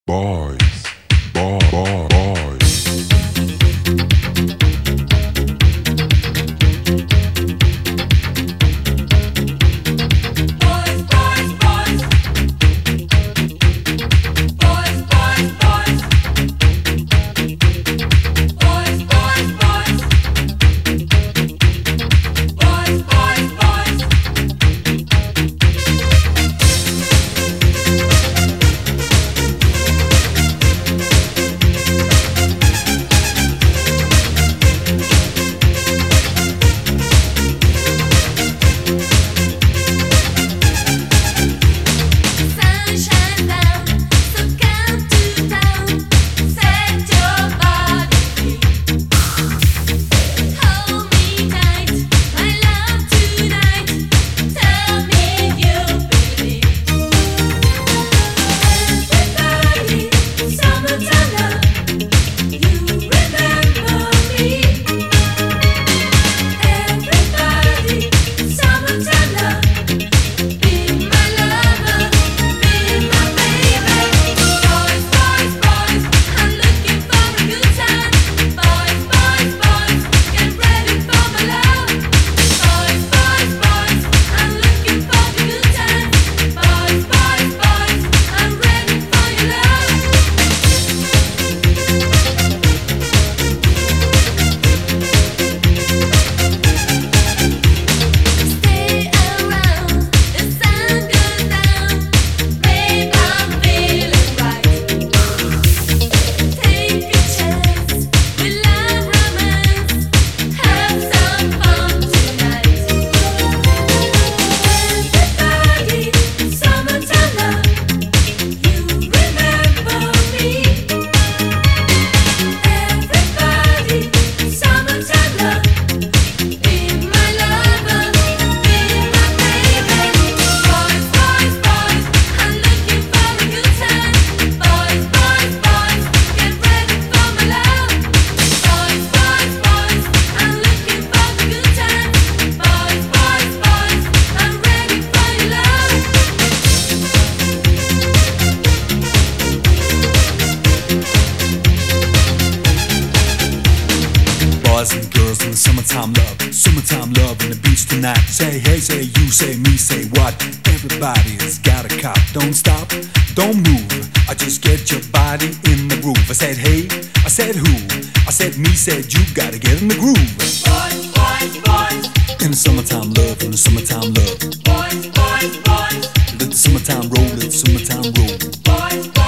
Boys, boys. Boys and girls in the summertime love on the beach tonight. Say hey, say you, say me, say what? Everybody's got a cop. Don't stop, don't move. I just get your body in the groove. I said hey, I said who? I said me, said you. Gotta get in the groove. Boys, boys, boys. In the summertime love, in the summertime love. Boys, boys, boys. Let the summertime roll, let the summertime roll. Boys, boys.